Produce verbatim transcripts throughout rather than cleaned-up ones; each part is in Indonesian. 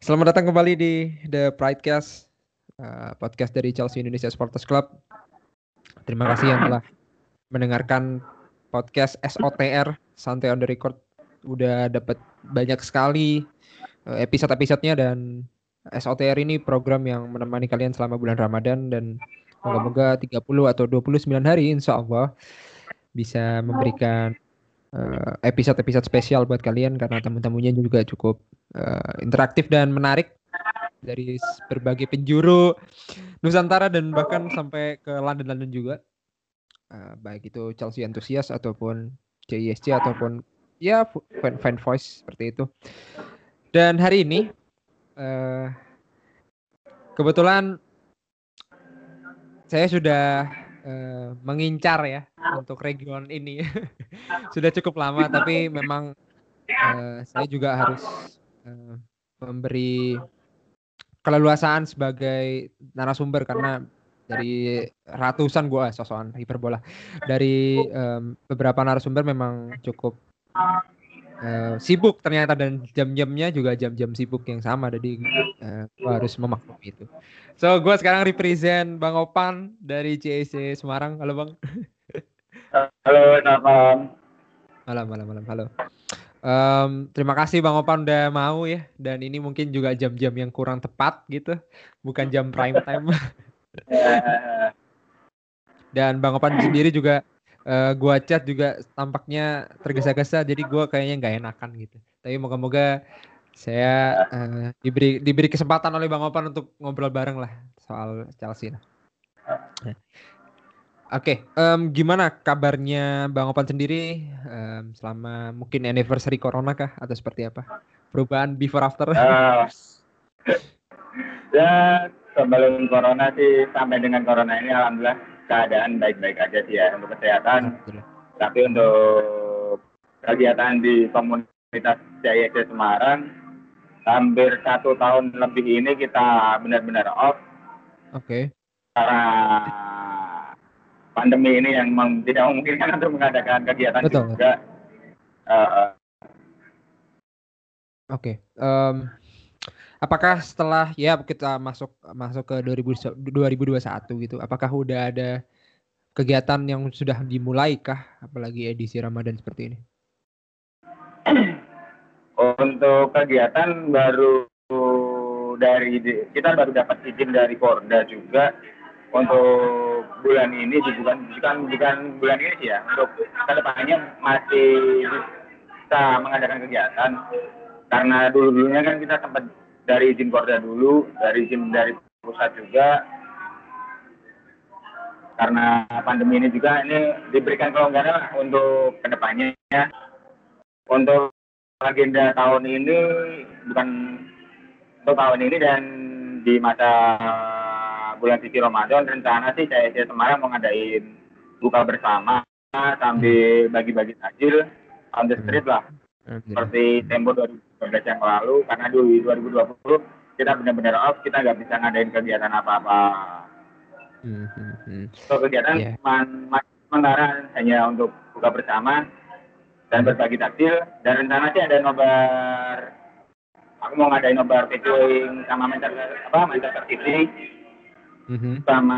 Selamat datang kembali di The Pridecast, uh, podcast dari Chelsea Indonesia Supporters Club. Terima kasih yang telah mendengarkan podcast S O T R, Santai on the Record. Udah dapat banyak sekali uh, episode-episodenya, dan S O T R ini program yang menemani kalian selama bulan Ramadan, dan moga-moga tiga puluh atau dua puluh sembilan hari insya Allah bisa memberikan uh, episode-episode spesial buat kalian, karena tamu-tamunya juga cukup uh, interaktif dan menarik dari berbagai penjuru Nusantara dan bahkan sampai ke London-London juga. Uh, baik itu Chelsea antusias ataupun C I S C ataupun ya fan fan voice seperti itu. Dan hari ini uh, kebetulan saya sudah uh, mengincar ya untuk region ini. Sudah cukup lama, tapi memang uh, saya juga harus uh, memberi keleluasaan sebagai narasumber, karena dari ratusan gua sosokan hiperbola dari um, beberapa narasumber memang cukup uh, sibuk ternyata, dan jam-jamnya juga jam-jam sibuk yang sama, jadi uh, gua harus memaklumi itu. So gua sekarang represent Bang Opan dari C S C Semarang. Halo Bang. Halo, selamat malam. Malam, malam, malam. Halo. Um, terima kasih Bang Opan udah mau ya, dan ini mungkin juga jam-jam yang kurang tepat gitu, bukan jam prime time. Dan Bang Opan sendiri juga uh, gua chat juga tampaknya tergesa-gesa, jadi gua kayaknya nggak enakan gitu. Tapi moga-moga saya uh, diberi diberi kesempatan oleh Bang Opan untuk ngobrol bareng lah soal Chelsea. Nah. Oke, okay, um, gimana kabarnya Bang Opan sendiri um, selama mungkin anniversary Corona kah atau seperti apa? Perubahan before after? Uh, ya, sebelum corona sih, sampai dengan corona ini alhamdulillah keadaan baik-baik aja sih ya untuk kesehatan. Tapi untuk kegiatan di komunitas C I S C Semarang, hampir satu tahun lebih ini kita benar-benar off. Oke. Okay. Karena pandemi ini yang memang tidak memungkinkan untuk mengadakan kegiatan Betul. juga. Uh, Oke. Okay. Um, apakah setelah ya kita masuk masuk ke dua ribu dua puluh satu gitu, apakah udah ada kegiatan yang sudah dimulai kah, apalagi edisi Ramadan seperti ini? Untuk kegiatan baru dari kita baru dapat izin dari Porda juga untuk bulan ini, bukan bukan bukan bulan ini sih ya, untuk kedepannya masih bisa mengadakan kegiatan, karena dulu dulunya kan kita sempat dari izin Porda dulu, dari izin dari pusat juga, karena pandemi ini juga ini diberikan kelonggaran untuk kedepannya. Untuk agenda tahun ini, bukan untuk tahun ini dan di masa bulan suci Ramadan, rencana sih C S C Semarang mau ngadain buka bersama sambil bagi-bagi takjil on the street lah, seperti tempo dua ribu dua belas yang lalu, karena di dua ribu dua puluh kita benar-benar off, kita nggak bisa ngadain kegiatan apa-apa. So, kegiatan yeah. sementara hanya untuk buka bersama dan berbagi takjil, dan rencana sih ada nobar, aku mau ngadain nobar featuring sama Manchester apa Manchester City mm-hmm. sama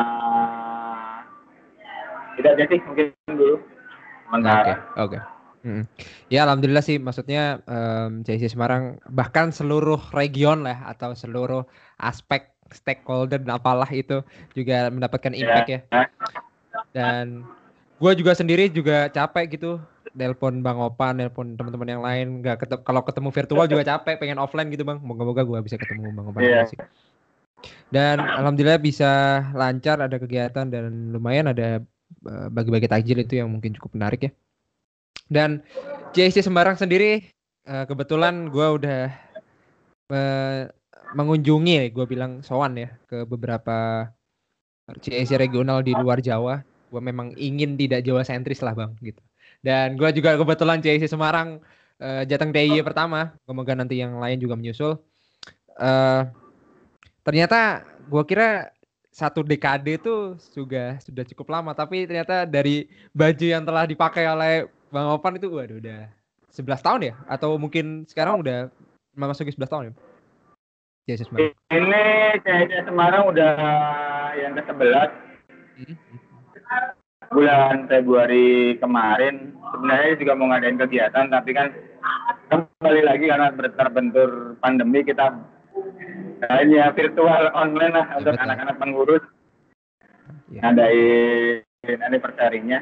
tidak jadi mungkin dulu sementara. Oke, okay, oke. Okay. Mm-hmm. Ya alhamdulillah sih, maksudnya um, C S C Semarang bahkan seluruh region lah atau seluruh aspek stakeholder dan apalah itu juga mendapatkan impact yeah. ya. Dan gue juga sendiri juga capek gitu, nelpon Bang Opan, nelpon teman-teman yang lain, nggak ketemu, kalau ketemu virtual juga capek, pengen offline gitu Bang. Moga-moga gue bisa ketemu Bang Opan yeah. sih. Dan alhamdulillah bisa lancar, ada kegiatan dan lumayan ada uh, bagi-bagi takjil itu yang mungkin cukup menarik ya. Dan C S C Semarang sendiri uh, kebetulan gue udah uh, mengunjungi, gue bilang sowan ya ke beberapa C S C regional di luar Jawa. Gue memang ingin tidak Jawa sentris lah Bang gitu. Dan gue juga kebetulan C S C Semarang uh, Jateng D I Y pertama. Semoga nanti yang lain juga menyusul. Uh, ternyata gue kira satu dekade itu juga sudah cukup lama, tapi ternyata dari baju yang telah dipakai oleh Bang Opan itu waduh udah sebelas tahun ya? Atau mungkin sekarang udah memasuki sebelas tahun ya? C S Semarang? Ini C S Semarang udah yang ke sebelas. Hmm. Bulan Februari kemarin sebenarnya juga mau ngadain kegiatan, tapi kan kembali lagi karena terbentur pandemi kita hanya virtual online lah ya, untuk betul. Anak-anak pengurus ya. Ngadain anniversary-nya.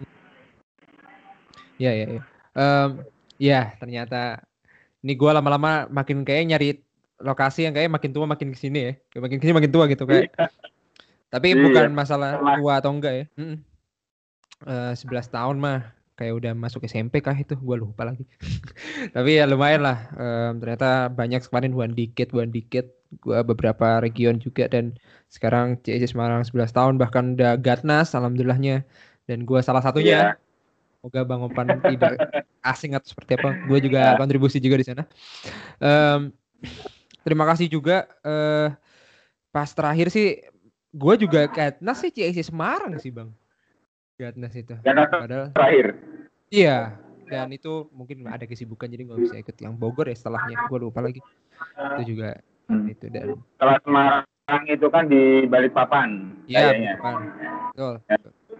Ya ya ya. Um, ya ternyata ini gue lama-lama makin kayak nyari lokasi yang kayak makin tua makin kesini ya, makin kesini makin tua gitu kayak. Iya. Tapi iya. Bukan masalah tua atau enggak ya. Mm-mm. Uh, sebelas tahun mah kayak udah masuk S M P kah itu, gue lupa lagi. Tapi ya lumayan lah, um, ternyata banyak kemarin one decade, one decade gue beberapa region juga, dan sekarang C S Semarang sebelas tahun bahkan udah Gatnas alhamdulillahnya, dan gue salah satunya. Yeah. Semoga Bang Opan tidak asing atau seperti apa, gue juga kontribusi juga di sana. Um, terima kasih juga. Uh, pas terakhir sih gue juga Gatnas sih C S Semarang sih Bang. Gatnas itu. Padahal terakhir. Iya, dan itu mungkin ada kesibukan jadi nggak bisa ikut yang Bogor ya setelahnya. Gue lupa lagi. Itu juga hmm. itu dan. Setelah Semarang itu kan di Balikpapan. Iya, Balikpapan. Betul. Ya.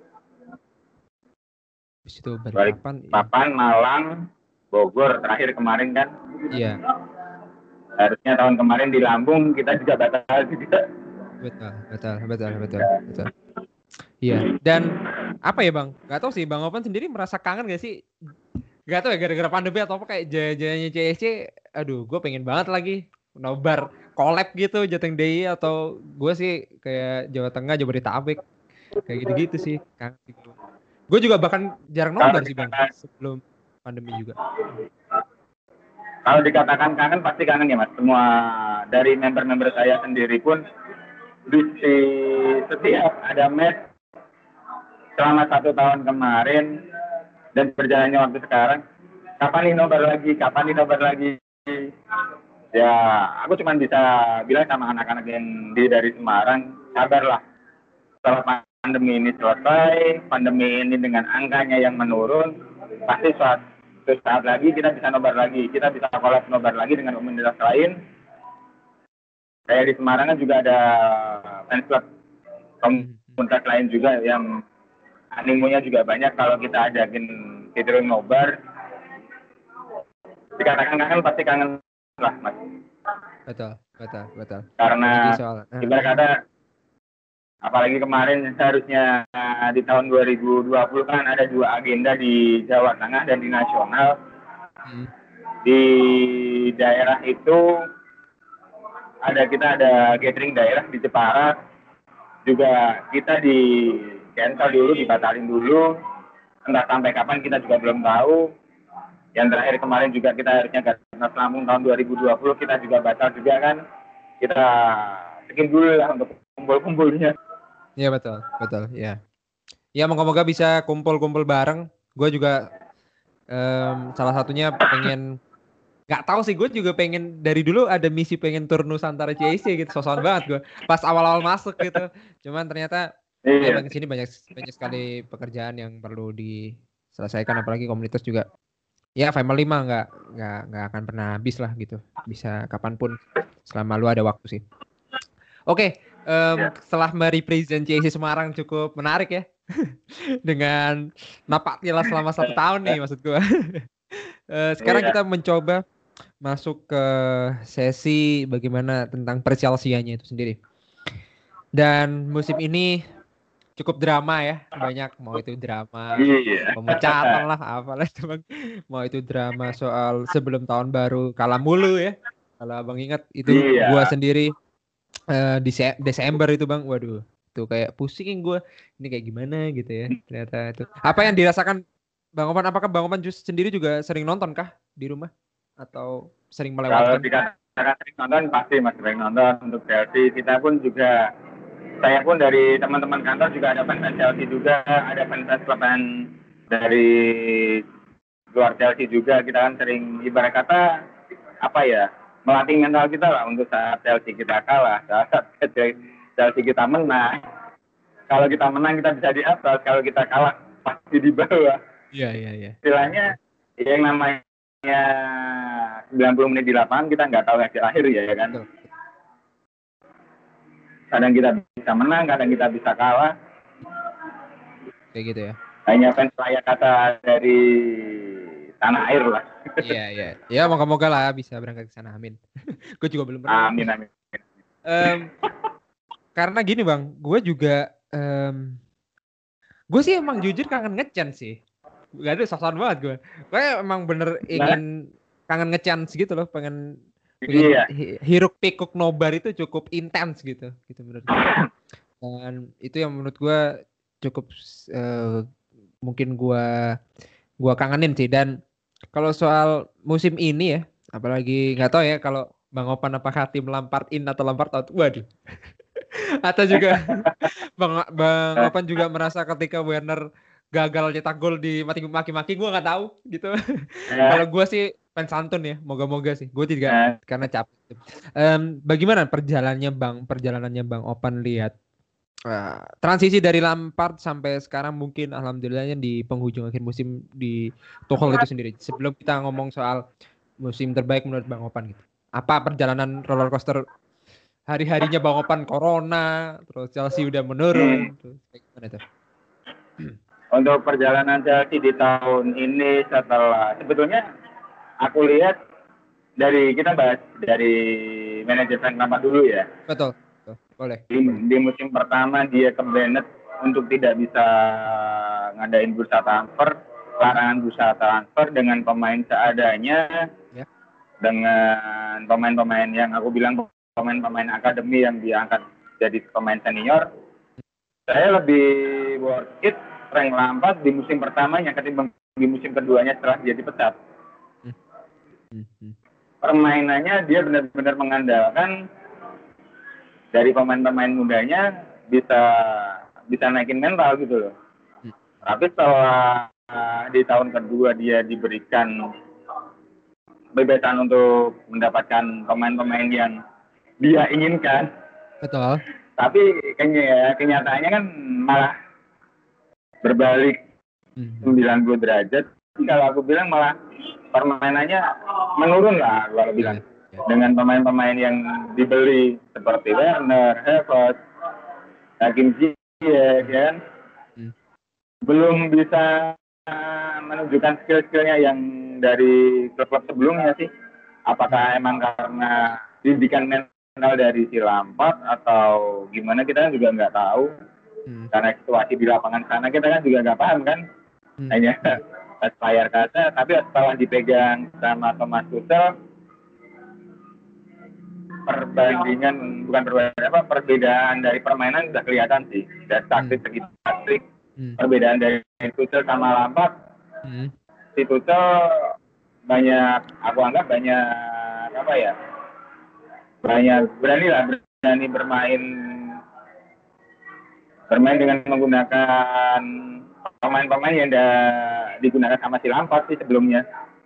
Di situ Balikpapan. Balikpapan, ya. Malang, Bogor terakhir kemarin kan. Iya. Harusnya tahun kemarin di Lampung kita juga batal juga. Betul, betul, betul, betul, betul. Iya, dan apa ya Bang? Gak tau sih Bang Opan sendiri merasa kangen gak sih? Gak tau ya gara-gara pandemi atau apa kayak jaya-jayanya C S C. Aduh, gue pengen banget lagi nobar collab gitu Jateng D I Y, atau gue sih kayak Jawa Tengah, Jabodetabek kayak gitu-gitu sih. Kangen sih gue. Gue juga bahkan jarang nobar sih Bang sebelum pandemi juga. Kalau dikatakan kangen pasti kangen ya Mas. Semua dari member-member saya sendiri pun di setiap ada match selama satu tahun kemarin dan berjalannya waktu sekarang, kapan nih nobar lagi, kapan nih nobar lagi. Ya, aku cuma bisa bilang sama anak-anak yang di dari Semarang, sabarlah. Setelah pandemi ini selesai, pandemi ini dengan angkanya yang menurun, pasti suatu saat lagi kita bisa nobar lagi, kita bisa collab nobar lagi dengan komunitas lain. Kayak di Semarang kan juga ada fans club komunitas lain juga yang animonya juga banyak. Kalau kita adakin gathering nobar, dikatakan kangen pasti kangen lah Mas. Betul, betul, betul. Karena ibarat kata, apalagi kemarin seharusnya di tahun dua ribu dua puluh kan ada dua agenda di Jawa Tengah dan di nasional. Hmm. Di daerah itu ada kita ada gathering daerah di Jepara, juga kita di cancel dulu, dibatalin dulu, entah sampai kapan kita juga belum tahu. Yang terakhir kemarin juga kita harusnya Gatnas Lampung tahun dua ribu dua puluh kita juga batal juga kan. Kita bikin dulu lah untuk kumpul-kumpulnya. Iya betul, betul, ya. Ya moga-moga bisa kumpul-kumpul bareng. Gue juga um, salah satunya pengen, nggak tahu sih, gue juga pengen dari dulu ada misi pengen tur Nusantara C S C gitu, sosokan banget gue pas awal-awal masuk gitu. Cuman ternyata iya. Memang di sini banyak banyak sekali pekerjaan yang perlu diselesaikan, apalagi komunitas juga. Ya family mah nggak nggak nggak akan pernah habis lah gitu. Bisa kapanpun selama lu ada waktu sih. Oke, um, ya. Setelah merepresent C S C Semarang cukup menarik ya. Dengan napak tilas selama satu tahun nih maksud gue. uh, sekarang ya. Kita mencoba masuk ke sesi bagaimana tentang perselsianya itu sendiri. Dan musim ini cukup drama ya, banyak, mau itu drama yeah. pemecatan lah, apalah itu Bang. Mau itu drama soal sebelum tahun baru kalah mulu ya. Kalau Abang ingat itu yeah. Gua sendiri uh, di Desember itu Bang, waduh, itu kayak pusing gua. Ini kayak gimana gitu ya. Ternyata itu. Apa yang dirasakan Bang Opan? Apakah Bang Opan sendiri juga sering nonton kah di rumah atau sering melewatkan? Kalau dikatakan sering nonton pasti Mas, sering nonton untuk Chelsea. Kita pun juga, saya pun dari teman-teman kantor juga ada fans Chelsea juga, ada fans klub dari luar Chelsea juga. Kita kan sering ibarat kata apa ya, melatih mental kita lah untuk saat Chelsea kita kalah, saat Chelsea kita menang. Kalau kita menang kita bisa di atas, kalau kita kalah pasti di bawah. Iya iya iya. Istilahnya yang namanya sembilan puluh menit di lapangan kita nggak tahu hasil akhir ya, ya kan. Betul. kadang kita bisa menang, kadang kita bisa kalah. Kayak gitu ya. Hanya fans layak kata dari tanah air lah. Iya, iya. Ya moga-moga lah bisa berangkat ke sana, amin. Gue juga belum pernah. Amin, amin. Um, karena gini bang, gue juga um, gue sih emang jujur kangen nge-chance sih. Gak ada sosokan banget gue. Gue emang bener ingin kangen nge-chance gitu loh, pengen pengen Iya. hiruk pikuk nobar itu cukup intens gitu, gitu menurut gue. Dan itu yang menurut gue cukup uh, mungkin gue gue kangenin sih. Dan kalau soal musim ini ya, apalagi nggak tahu ya kalau Bang Opan apakah tim Lampard in atau Lampard out, waduh. Atau juga Bang Bang Opan juga merasa ketika Werner gagal cetak gol di maki-maki, gue nggak tahu gitu. Kalau gue sih fans santun ya, moga-moga sih. Gue tidak karena capek. Um, bagaimana perjalanannya Bang, perjalanannya Bang Opan lihat uh, transisi dari Lampard sampai sekarang mungkin alhamdulillahnya di penghujung akhir musim di Tuchel itu sendiri. Sebelum kita ngomong soal musim terbaik menurut Bang Opan gitu. Apa perjalanan roller coaster hari-harinya Bang Opan corona, terus Chelsea udah menurun, Hmm. terus kayak gimana tuh? Untuk perjalanan Chelsea di tahun ini setelah sebetulnya aku lihat dari kita bahas dari manajer Frank Lampard dulu ya. Betul, betul. Boleh. Di, di musim pertama dia ke Bennett untuk tidak bisa ngadain bursa transfer, larangan bursa transfer dengan pemain seadanya, ya. Dengan pemain-pemain yang aku bilang pemain-pemain akademi yang diangkat jadi pemain senior. Saya lebih worth it Frank Lampard di musim pertamanya ketimbang di musim keduanya setelah dia dipecat. Permainannya dia benar-benar mengandalkan dari pemain-pemain mudanya bisa bisa naikin mental gitu loh. Tapi setelah di tahun kedua dia diberikan bebasan untuk mendapatkan pemain-pemain yang dia inginkan. Betul. Tapi kenyataannya kan malah berbalik hmm. sembilan puluh derajat. Kalau aku bilang malah permainannya menurun lah kalau bilang. Yeah, yeah. Dengan pemain-pemain yang dibeli seperti Werner, Havertz, Hakim Ziyech, kan, hmm. belum bisa menunjukkan skill-skillnya yang dari klub-klub sebelumnya sih. Apakah emang karena didikan mental dari si Lampard atau gimana kita kan juga nggak tahu. Hmm. Karena situasi di lapangan sana kita kan juga nggak paham kan. Hmm. Hanya layar kaca, tapi setelah dipegang sama Thomas Tuchel, perbandingan bukan perbandingan apa perbedaan dari permainan sudah kelihatan sih. Dari taktik segi hmm. taktik, hmm. perbedaan dari Tuchel sama Lampard. Hmm. Si Tuchel banyak, aku anggap banyak apa ya, banyak berani lah, berani bermain bermain dengan menggunakan pemain-pemain yang udah digunakan sama si Lampard sih sebelumnya.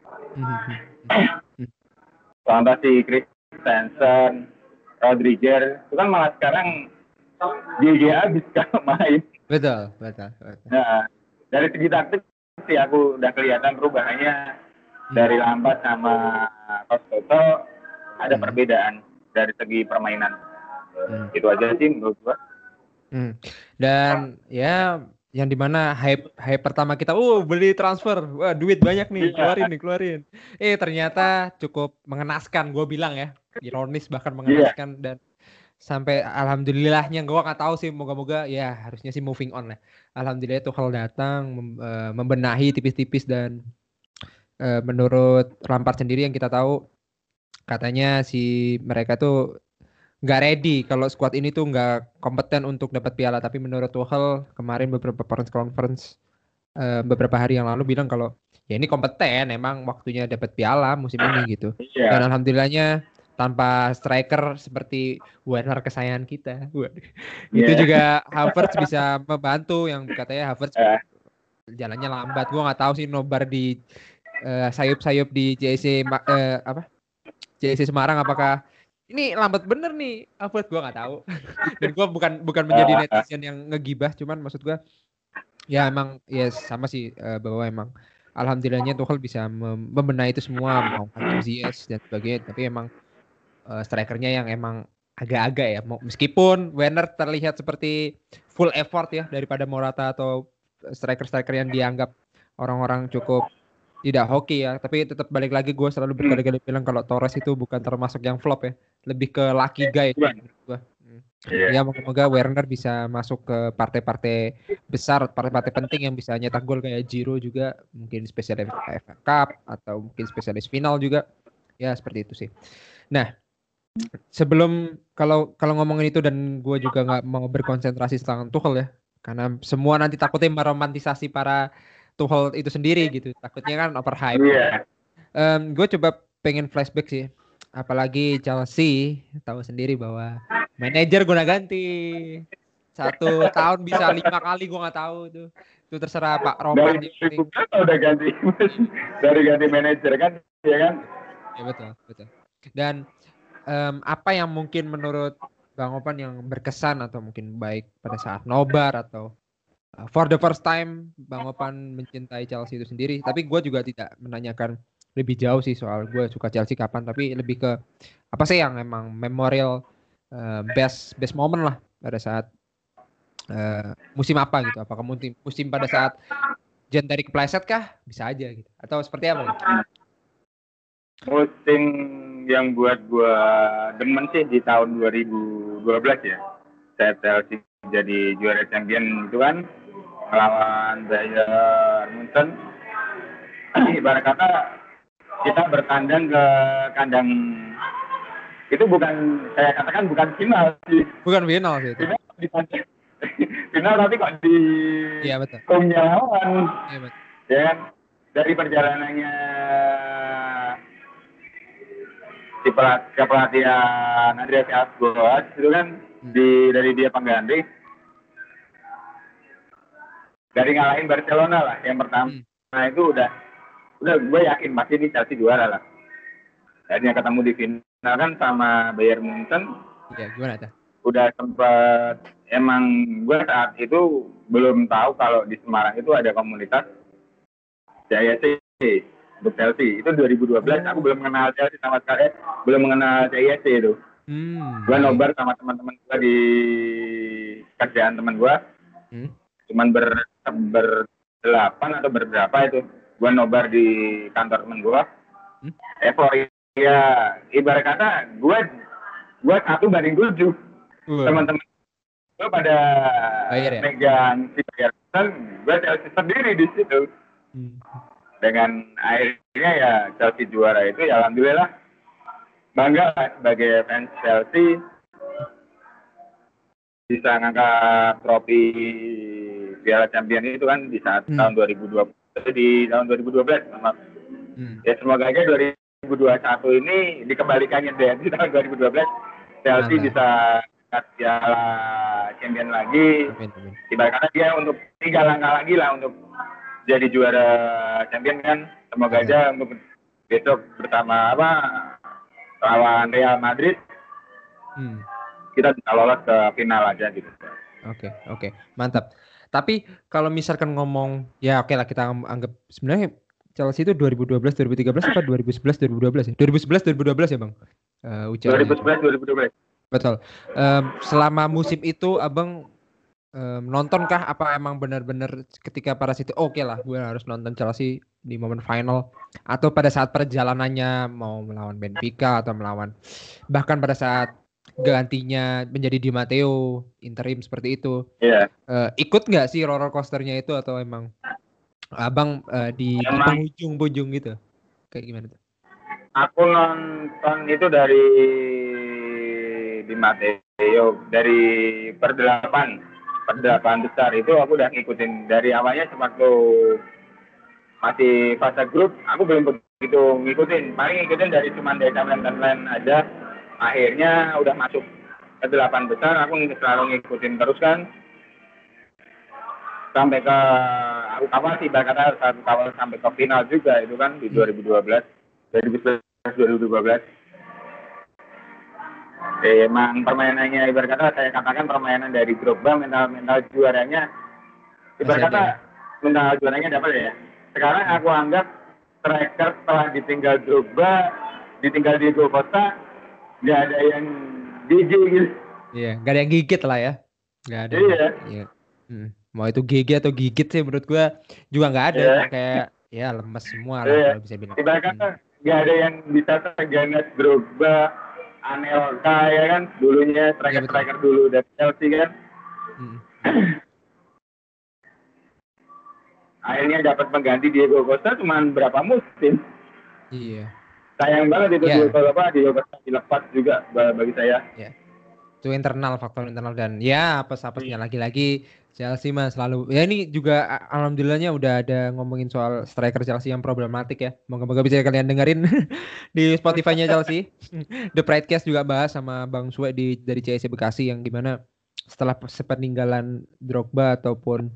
Contoh si Christensen, Rodriguez, itu kan malah sekarang G G habis kalau main. Betul, betul, betul. Nah, dari segi taktik sih aku udah kelihatan perubahannya hmm. dari Lampard sama Tuchel ada hmm. perbedaan dari segi permainan. Hmm. Itu aja sih menurut gua. Hmm. Dan ya yang dimana hype hype pertama kita, uh beli transfer, wah duit banyak nih, keluarin nih keluarin. Eh ternyata cukup mengenaskan, gue bilang ya, ironis bahkan mengenaskan yeah. Dan sampai alhamdulillahnya gue nggak tahu sih, moga-moga ya harusnya sih moving on lah. Alhamdulillah Tuchel datang mem, uh, membenahi tipis-tipis dan uh, menurut Lampard sendiri yang kita tahu katanya si mereka tuh nggak ready kalau squad ini tuh nggak kompeten untuk dapat piala. Tapi menurut Tuchel kemarin beberapa press conference uh, beberapa hari yang lalu bilang kalau ya ini kompeten, emang waktunya dapat piala musim ini gitu. Yeah. Dan alhamdulillahnya tanpa striker seperti Werner kesayangan kita, yeah. Itu juga Havertz bisa membantu, yang katanya Havertz yeah. jalannya lambat. Gue nggak tahu sih nobar di uh, sayup-sayup di J C uh, apa J C Semarang apakah ini lambat bener nih, Havertz, gue nggak tahu. Dan gue bukan bukan menjadi netizen yang ngegibah, cuman maksud gue ya emang ya sama sih uh, bahwa emang alhamdulillahnya Tuchel bisa mem- membenahi itu semua, mau Hakim Ziyech dan sebagainya. Tapi emang uh, strikernya yang emang agak-agak ya. Meskipun Werner terlihat seperti full effort ya daripada Morata atau striker-striker yang dianggap orang-orang cukup tidak hoki ya. Tapi tetap balik lagi gue selalu berkali-kali bilang kalau Torres itu bukan termasuk yang flop ya. Lebih ke lucky guy menurut gue. Hmm. Ya moga-moga Werner bisa masuk ke partai-partai besar, partai-partai penting yang bisa nyetak gol kayak Giroud juga, mungkin spesialis A F A Cup atau mungkin spesialis final juga. Ya seperti itu sih. Nah, sebelum kalau kalau ngomongin itu dan gue juga nggak mau berkonsentrasi tentang Tuchel ya, karena semua nanti takutnya meromantisasi para Tuchel itu sendiri gitu, takutnya kan overhype. Iya. Um, gue coba pengen flashback sih, apalagi Chelsea tahu sendiri bahwa manajer gue ganti satu tahun bisa lima kali, gue nggak tahu tuh, itu terserah Pak Roman. Dari udah ganti, dari ganti manajer kan, ya kan? Ya betul betul. Dan Um, apa yang mungkin menurut Bang Opan yang berkesan atau mungkin baik pada saat nobar atau uh, for the first time Bang Opan mencintai Chelsea itu sendiri. Tapi gue juga tidak menanyakan lebih jauh sih soal gue suka Chelsea kapan, tapi lebih ke apa sih yang emang memorial uh, best best moment lah pada saat uh, musim apa gitu. Apakah musim musim pada saat Jan dari kepleset kah? Bisa aja gitu. Atau seperti apa gitu? Musim yang buat gua demen sih di tahun dua ribu dua belas ya. Saya Chelsea jadi juara champion itu kan melawan Bayern Munchen. Ibarat kata kita bertandang ke kandang, itu bukan, saya katakan bukan final sih. Bukan final sih itu. Final, di final tapi kok di Iya betul. home-nya lawan. Iya betul. Ya kan? Dari perjalanannya si pelat, kepelatihan Andreas Villas-Boas itu kan hmm. di dari dia pengganti dari ngalahin Barcelona lah yang pertama. Hmm. Nah itu udah udah gue yakin pasti ini Chelsea juara lah. Dan yang ketemu di final kan sama Bayern Munchen. Iya, gimana tuh? Udah sempat, emang gue saat itu belum tahu kalau di Semarang itu ada komunitas C I S C untuk Chelsea. Itu dua ribu dua belas, oh. Aku belum mengenal Chelsea sama sekali, belum mengenal C I S C itu. Hmm. Gue nobar sama teman-teman gue di kerjaan teman gue. Hmm. Cuman ber, berdelapan atau berberapa itu. Gue nobar di kantor teman gue. Hmm. Euforia, ibarat kata gue gue satu banding tujuh. Uh. Teman-teman gue pada Bayar, ya? Megang si Bayern, gue Chelsea sendiri di situ. Hmm. Dengan akhirnya ya Chelsea juara itu ya alhamdulillah bangga lah sebagai fans Chelsea bisa ngangkat trofi Piala Champion itu kan di saat hmm. tahun dua ribu dua belas, di tahun dua ribu dua belas. Hmm. Ya semoga aja dua ribu dua puluh satu ini dikembalikannya deh di tahun dua ribu dua belas Chelsea Mantap. Bisa angkat Piala Champion lagi. Amin, amin. Ibarat kata dia untuk tiga langkah lagi lah untuk jadi juara champion kan. Semoga aja untuk besok bersama apa lawan Real Madrid hmm. kita bisa lolos ke final aja gitu. Oke okay, oke okay. Mantap. Tapi kalau misalkan ngomong ya oke okay lah kita anggap sebenarnya Chelsea itu dua ribu dua belas dua ribu tiga belas apa dua ribu sebelas dua ribu dua belas ya? dua ribu sebelas dua ribu dua belas ya Bang? Uh, dua ribu sebelas dua ribu dua belas. Betul. Um, selama musim itu Abang Um, nonton kah apa emang benar-benar ketika para City oke okay lah gue harus nonton Chelsea di momen final atau pada saat perjalanannya mau melawan Benfica atau melawan bahkan pada saat gantinya menjadi Di Matteo interim seperti itu yeah. uh, ikut nggak sih roller coasternya itu atau emang Abang uh, di, di penghujung-penghujung gitu kayak gimana tuh? Aku nonton itu dari Di Matteo dari perdelapan Perdelapan besar itu aku udah ngikutin dari awalnya waktu masih fase grup aku belum begitu ngikutin, paling ngikutin dari cuma dari Champions dan lain aja. Akhirnya udah masuk ke delapan besar aku selalu ngikutin terus kan sampai ke aku kawal sih kata satu kawal sampai ke final juga itu kan di dua ribu dua belas dua ribu sebelas dua ribu dua belas. Emang permainannya ibarat kata saya katakan permainan dari Drogba mental-mental juaranya ibarat kata mental juaranya dapat ya. Sekarang aku anggap striker setelah ditinggal Drogba, ditinggal Diego Costa, nggak ada yang gigi gitu. Iya, nggak ada yang gigit lah ya. Nggak ada. Iya. Iya. Hmm. Mau itu gigi atau gigit sih menurut gue juga nggak ada. Iya. Cuma kayak ya lemes semua lah Iya. kalau bisa bilang. Ibarat kata Hmm. nggak ada yang bisa seganas Drogba, Anelka ya kan, dulunya striker-striker Iya, dulu dari Chelsea kan. Hmm. Akhirnya dapat mengganti Diego Costa cuma berapa musim. Iya. Sayang banget itu Ya. Diego apa Diego Costa dilepas juga bagi saya. Ya. Itu internal, faktor internal, dan ya apes-apesnya lagi-lagi Chelsea mah selalu ya. Ini juga alhamdulillahnya udah ada ngomongin soal striker Chelsea yang problematik ya. Moga-moga bisa kalian dengerin di Spotify-nya Chelsea. The Pridecast juga bahas sama Bang Sue di dari C S C Bekasi yang gimana setelah sepeninggalan Drogba ataupun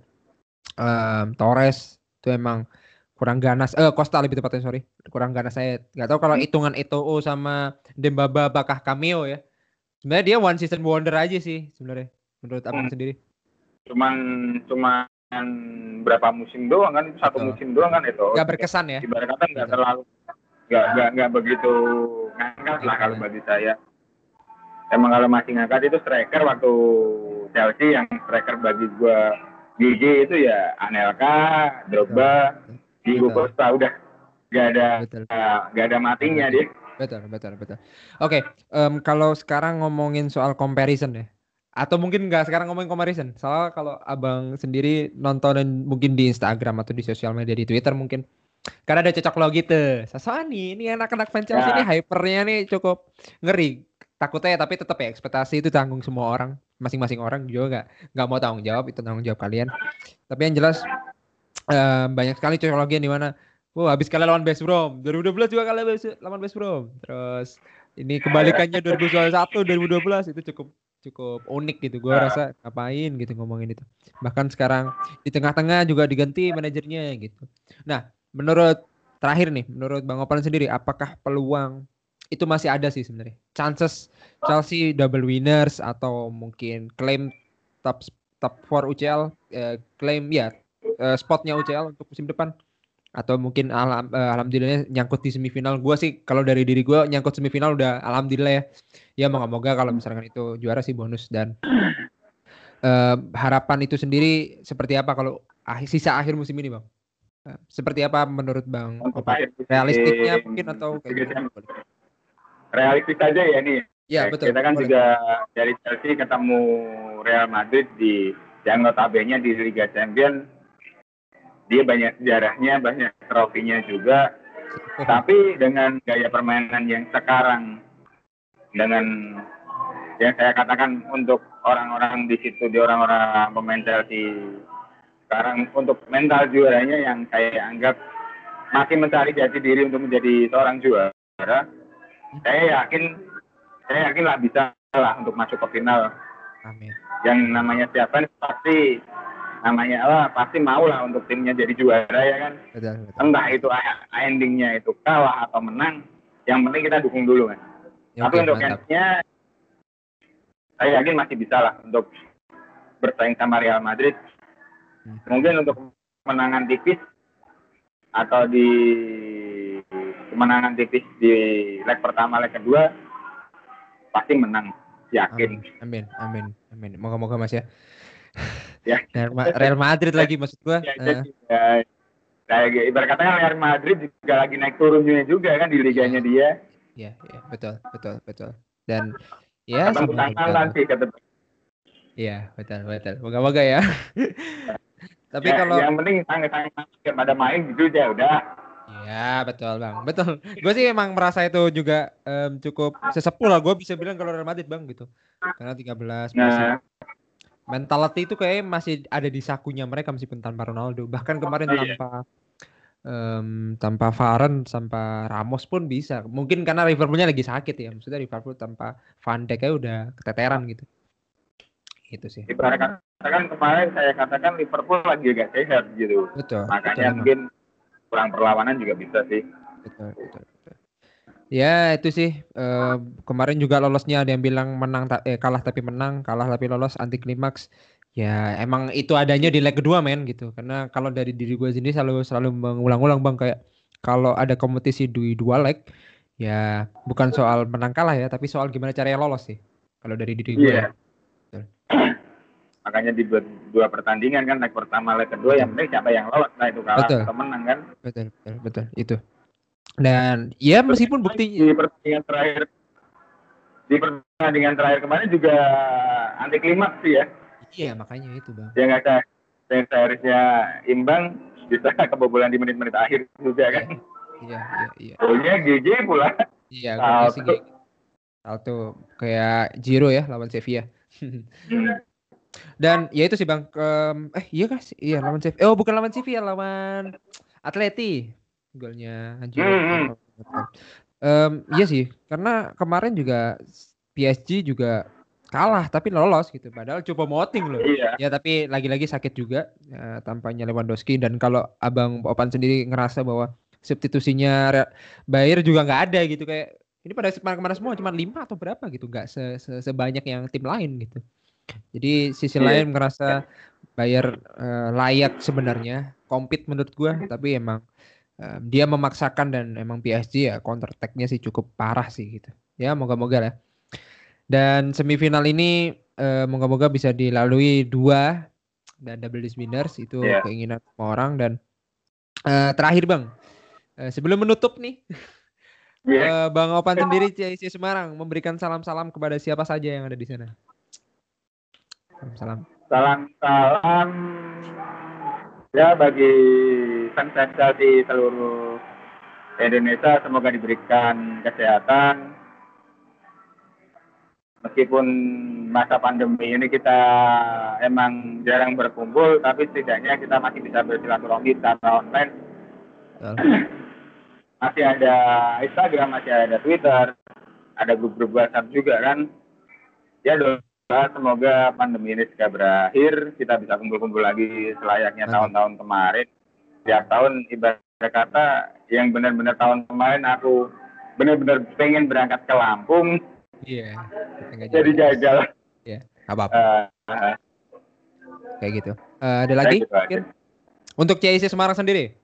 um, Torres itu emang kurang ganas, eh Costa lebih tepatnya, sorry, kurang ganas. Saya nggak tahu kalau hitungan Eto'o sama Dembaba bakal cameo ya. Sebenarnya dia one season wonder aja sih sebenarnya menurut abang Hmm. sendiri. Cuman cuman berapa musim doang kan, itu satu Betul. musim doang kan itu. Gak berkesan ya. Ibarat kata nggak terlalu nggak nggak nggak begitu ngangkat lah kalau Betul. bagi saya. Emang kalau masih ngangkat itu striker waktu Chelsea yang striker bagi gua Gigi itu ya Anelka, Drogba, Diego Costa, udah nggak ada nggak ada matinya dia. Betul, betul, betul. Oke, okay, um, kalau sekarang ngomongin soal comparison ya, atau mungkin nggak sekarang ngomongin comparison, soalnya kalau abang sendiri nontonin mungkin di Instagram atau di sosial media di Twitter mungkin, karena ada cocok logi tuh, soalnya nih, ini anak-anak fans Chelsea ya. Ini hypernya nih cukup ngeri, takutnya tapi tetap ya ekspektasi itu tanggung semua orang, masing-masing orang juga nggak nggak mau tanggung jawab, itu tanggung jawab kalian. Tapi yang jelas um, banyak sekali cocok logi di mana. Wow, habis kalah lawan West Brom. dua ribu dua belas juga kalah lawan West Brom. Terus ini kebalikannya dua ribu dua puluh satu, dua ribu dua belas itu cukup cukup unik gitu. Gue rasa ngapain gitu ngomongin itu. Bahkan sekarang di tengah-tengah juga diganti manajernya gitu. Nah, menurut terakhir nih, menurut Bang Opan sendiri, apakah peluang itu masih ada sih sebenarnya? Chances Chelsea double winners atau mungkin klaim top top empat U C L, eh, klaim ya eh, spotnya U C L untuk musim depan? Atau mungkin alham, uh, alhamdulillahnya nyangkut di semifinal. Gue sih kalau dari diri gue nyangkut semifinal udah alhamdulillah ya. Ya moga-moga kalau misalkan itu juara sih bonus. Dan uh, harapan itu sendiri seperti apa kalau ah, sisa akhir musim ini bang? Uh, seperti apa menurut bang? Opa? Realistiknya mungkin atau kayak gimana? Realistis aja ya nih. Ya, betul. Kita kan boleh. Juga dari Chelsea ketemu Real Madrid di yang notabene di Liga Champions. Dia banyak sejarahnya, banyak trofinya juga. Tapi dengan gaya permainan yang sekarang, dengan yang saya katakan untuk orang-orang di situ, di orang-orang pemain Chelsea sekarang, untuk mental juaranya yang saya anggap masih mencari jati diri untuk menjadi seorang juara, saya yakin, saya yakin lah bisa lah untuk masuk ke final. Amin. Yang namanya siapa pasti namanya lah pasti mau lah untuk timnya jadi juara ya kan. Betul, betul. Entah itu endingnya itu kalah atau menang, yang penting kita dukung dulu kan. Ya, tapi okay, untuk endingnya saya yakin masih bisa lah untuk bersaing sama Real Madrid. Hmm. Mungkin untuk kemenangan tipis atau di kemenangan tipis di leg pertama, leg kedua pasti menang, yakin. Amin, amin, amin. Moga-moga Mas ya. Ya. Real Madrid lagi maksud gua. Ya, uh. ya, kayak ibarat katanya Real Madrid juga lagi naik turunnya juga kan di liganya ya. Dia. Iya, ya, betul, betul, betul. Dan ya semoga nanti kata. Iya, betul, betul. Moga-moga ya. Tapi ya, kalau yang penting sangat-sangat pada main gitu aja udah. Iya, betul Bang. Betul. Gue sih emang merasa itu juga um, cukup sesepuh lah. Gue bisa bilang kalau Real Madrid Bang gitu. Karena tiga belas masih nah. mentality itu kayak masih ada di sakunya mereka meskipun tanpa Ronaldo. Bahkan kemarin oh, tanpa iya. um, tanpa Varane, tanpa Ramos pun bisa. Mungkin karena Liverpoolnya lagi sakit ya. Maksudnya Liverpool tanpa Van Dijk aja udah keteteran gitu. Gitu sih. Ibarat katakan kemarin saya katakan Liverpool lagi agak sehat gitu. Betul. Makanya betul, mungkin kurang perlawanan juga bisa sih. Betul, betul, betul. Ya itu sih uh, kemarin juga lolosnya ada yang bilang menang eh kalah tapi menang, kalah tapi lolos, anti klimaks. Ya emang itu adanya di leg kedua men gitu. Karena kalau dari diri gue sendiri selalu selalu mengulang-ulang Bang kayak kalau ada kompetisi di dua leg ya bukan soal menang kalah ya, tapi soal gimana caranya lolos sih. kalau dari diri gue. Iya. Ya. Makanya di dua, dua pertandingan kan, leg pertama, leg kedua, betul. Yang penting siapa yang lolos, nah itu kalah betul. atau menang kan. Betul, betul, betul, itu. Dan ya meskipun buktinya di pertandingan terakhir di pertandingan terakhir kemarin juga anti klimaks sih ya. Iya, makanya itu bang. Ya nggak ada, yang seharusnya imbang bisa kebobolan di menit-menit akhir juga iya. kan. Iya, iya, iya. Golnya G G pula. Iya, golnya sih G G. Salto kayak Giro ya lawan Sevilla. Dan ya itu sih bang, um, eh iya kah? Iya lawan Sevilla. Eh, oh bukan lawan Sevilla, lawan Atleti. Golnya Giro. Hmm. Um, iya sih, karena kemarin juga P S G juga kalah tapi lolos gitu. Padahal coba moting loh. Iya. Ya tapi lagi-lagi sakit juga ya, tampaknya Lewandowski. Dan kalau abang Opan sendiri ngerasa bahwa substitusinya Bayer juga nggak ada gitu, kayak ini pada kemana-kemana semua cuma lima atau berapa gitu, nggak se -se sebanyak yang tim lain gitu. Jadi sisi yeah. lain ngerasa Bayer uh, layak sebenarnya compete menurut gue, tapi emang uh, dia memaksakan dan emang P S G ya counter attack-nya sih cukup parah sih gitu. Ya moga-moga lah. Dan semifinal ini uh, moga-moga bisa dilalui dua dan double disc winners, itu yeah. keinginan semua orang. Dan uh, terakhir bang, uh, sebelum menutup nih. Yeah. Uh, Bang Opan sendiri C I C Semarang memberikan salam-salam kepada siapa saja yang ada di sana. Salam. Salam-salam ya bagi fans-fans di seluruh Indonesia, semoga diberikan kesehatan. Meskipun masa pandemi ini kita emang jarang berkumpul, tapi setidaknya kita masih bisa bersilaturahmi secara online. Uh. Masih ada Instagram, masih ada Twitter, ada grup-grup WhatsApp juga kan. Ya doa semoga pandemi ini segera berakhir, kita bisa kumpul-kumpul lagi selayaknya tahun-tahun kemarin. Tiap tahun ibarat kata yang benar-benar tahun kemarin aku benar-benar pengen berangkat ke Lampung. Iya. Yeah, jadi gagal. Iya, apa-apa. Uh, uh, Kayak gitu. Uh, ada lagi? Gitu untuk C I C Semarang sendiri?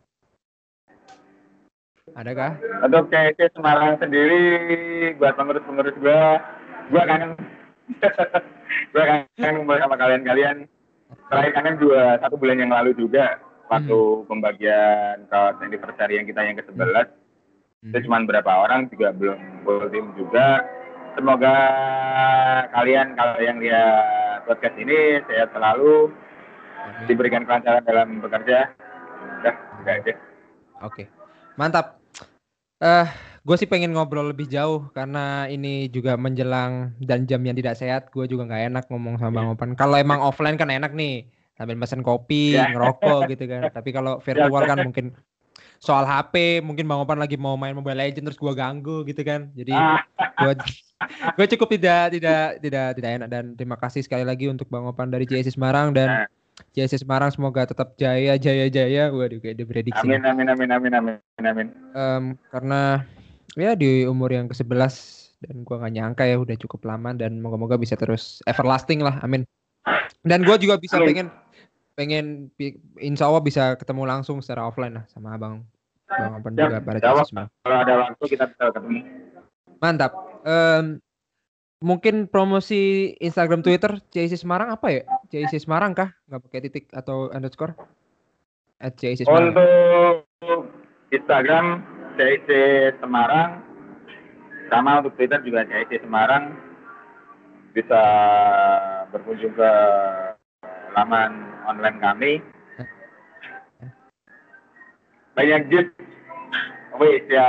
Adakah? Untuk C I C Semarang sendiri, buat pengurus-pengurus gue, gue kangen, gue kangen sama kalian-kalian. Terakhir kangen juga satu bulan yang lalu juga, waktu hmm. pembagian kaos anniversary yang kita yang ke sebelas. Hmm. Itu cuma berapa orang, juga belum full tim juga. Semoga kalian, kalau yang lihat podcast ini, sehat selalu, hmm. diberikan kelancaran dalam bekerja. Udah, udah aja. Oke, mantap. Uh, gue sih pengen ngobrol lebih jauh karena ini juga menjelang dan jam yang tidak sehat. Gue juga nggak enak ngomong sama Bang Opan. Kalau emang offline kan enak nih, sambil mesen kopi, yeah. ngerokok gitu kan. Tapi kalau virtual kan mungkin soal H P, mungkin Bang Opan lagi mau main Mobile Legends terus gue ganggu gitu kan. Jadi gue gue cukup tidak tidak tidak tidak enak. Dan terima kasih sekali lagi untuk Bang Opan dari C I C Semarang dan C I C Semarang semoga tetap jaya jaya jaya. Waduh kayak diprediksi. Amin amin amin amin amin amin. Um, karena ya di umur yang ke sebelas dan gua nggak nyangka ya udah cukup lama, dan moga-moga bisa terus everlasting lah. Amin. Dan gua juga bisa amin. pengen pengen insya Allah bisa ketemu langsung secara offline lah sama abang Bang Opan juga pada C I C Semarang. Kalau ada waktu kita bisa ketemu. Mantap. Um, Mungkin promosi Instagram, Twitter C I C Semarang apa ya? C I C Semarang kah? Nggak pakai titik atau underscore? At C I C Semarang. Untuk Instagram C I C Semarang, sama untuk Twitter juga C I C Semarang. Bisa berkunjung ke laman online kami. Banyak gift. Wih, ya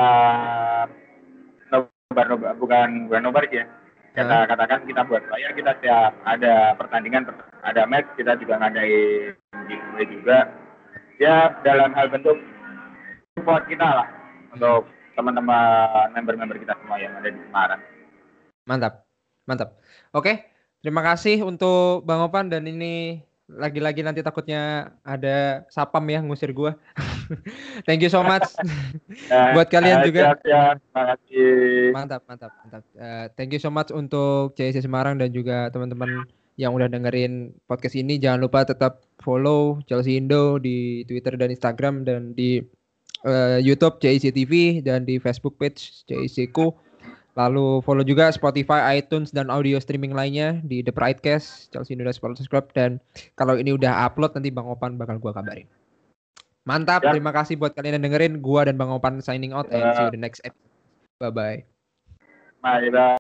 nobar, nobar, bukan bukan nobar ya. Kita katakan kita buat layar, kita setiap ada pertandingan, ada match, kita juga ngadain giveaway juga. Ya dalam hal bentuk support kita lah untuk teman-teman member-member kita semua yang ada di Semarang. Mantap, mantap. Oke, terima kasih untuk Bang Opan, dan ini lagi-lagi nanti takutnya ada sapam ya ngusir gua. Thank you so much. uh, buat kalian uh, juga. Siap, siap. Terima kasih. Mantap, mantap, mantap. Uh, thank you so much untuk C I C Semarang dan juga teman-teman yang udah dengerin podcast ini. Jangan lupa tetap follow Chelsea Indo di Twitter dan Instagram, dan di uh, YouTube C I C T V, dan di Facebook page C I C Ku. Lalu follow juga Spotify, iTunes, dan audio streaming lainnya di The Pridecast, Chelsea Indonesia Sports Club. Dan kalau ini udah upload, nanti Bang Opan bakal gua kabarin. Mantap, Ya. terima kasih buat kalian yang dengerin. Gua dan Bang Opan signing out, and see you the next episode. Bye-bye. Bye-bye.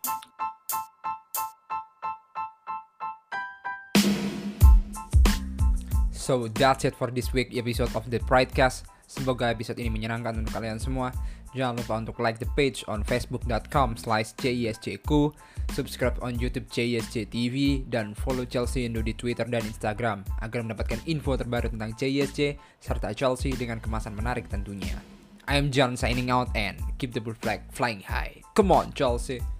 So that's it for this week episode of The Pridecast. Semoga episode ini menyenangkan untuk kalian semua. Jangan lupa untuk like the page on facebook dot com slash C I S C Q, subscribe on YouTube C I S C T V, dan follow Chelsea Indo di Twitter dan Instagram agar mendapatkan info terbaru tentang C I S C serta Chelsea dengan kemasan menarik tentunya. I am John signing out and keep the blue flag flying high. Come on Chelsea!